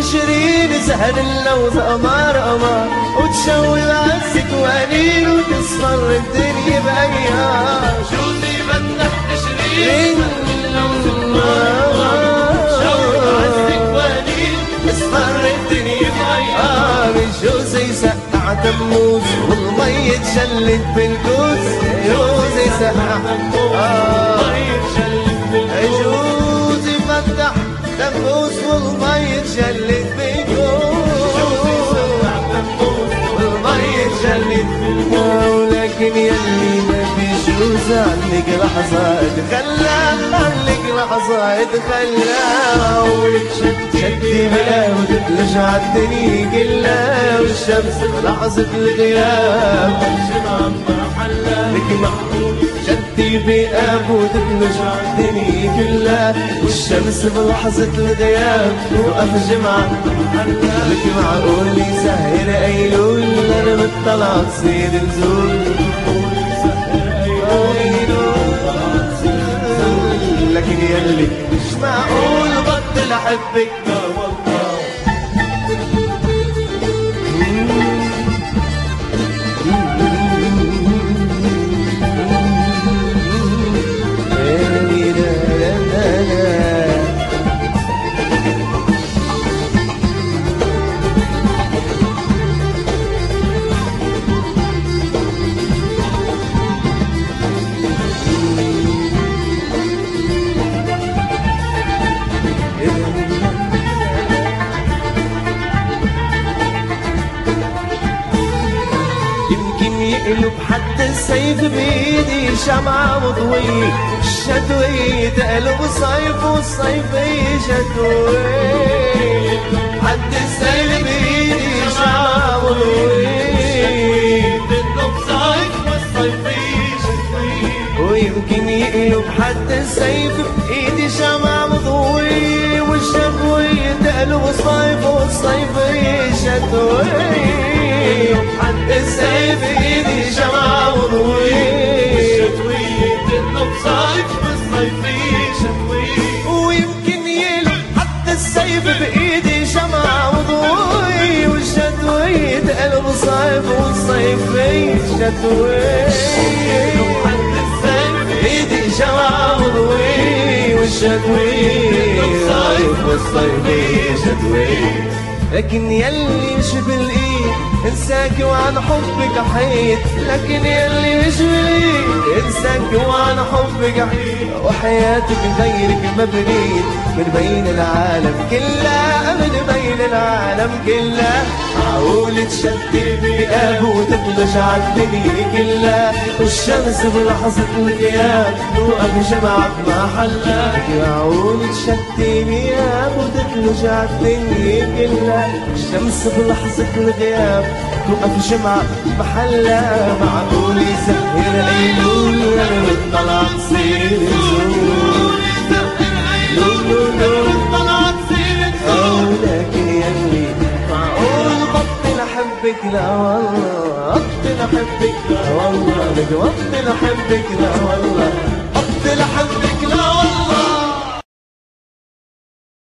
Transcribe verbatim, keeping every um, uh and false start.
تشرين زهر اللوز أمار أمار وتشوي عزك وانين وتصفر الدنيا بأيام جوزي بدك تشرين اللوز أمار وتشوي عزك وانين تصفر الدنيا بأيام جوزي سقع تموز والمي تشلت بالقوس جوزي سقع والمي تشلت بالقوس جوزي فتح تموز والمي تشلت بالقوس والمي تشلت بالقوس ولكن يلي ما في جوز عنك لحظة اتخلى عنك لحظة اتخلى ولك شد شدي بلا وتتلج عالدنيا كلها والشمس بلحظة الغياب الجمعة محلة لك معقول شدي بقاب وتتلج عالدنيا كلها والشمس بلحظة الغياب وقف جمعة محلة لك معقول يسهر أيلول أنا مطلع تصير نزول لكن يلي مش معقول بطل احبك لا والله يقلب حتى السيف بيدي شمعة مضوية الشتوية تقلب صيف والصيفية شتوية حتى السيف بيدي شمعة مضوية تقلب صيف والصيفية شتوية ويمكن يقلب حتى السيف بإيدي شمعة مضوية والشتوية تقلب صيف والصيفية شتوية حتى السيف بإيدي شمعة مضوية والشتوية تقلب صيف والصيفية شتوية ويمكن يقلب حتى السيف بإيدي شمعة مضوية والشتوية تقلب صيف والصيفية شتوية حتى السيف بإيدي شمعة مضوية والشتوية صيف والصيفية شتوية لكن يلي مش بالايد انساك وعن حبك حيت لكن يلي مش بالايد انساك وعن حبك حيت وحياتك غيرك مبنيت من بين العالم كلها من بين العالم كلها معقول تشدي بقاب وتتلج عالدنيا كلها والشمس بلحظة الغياب توقف جمعة بمحلها معقول تشدي بقاب وتتلج عالدنيا كلها الشمس بلحظة الغياب توقف جمعة بمحلها معقول يسهر أيلول أنا بتطلع تصير نزول لكن يلي معقول بطل احبك لا والله بطل احبك لا والله بطل احبك لا والله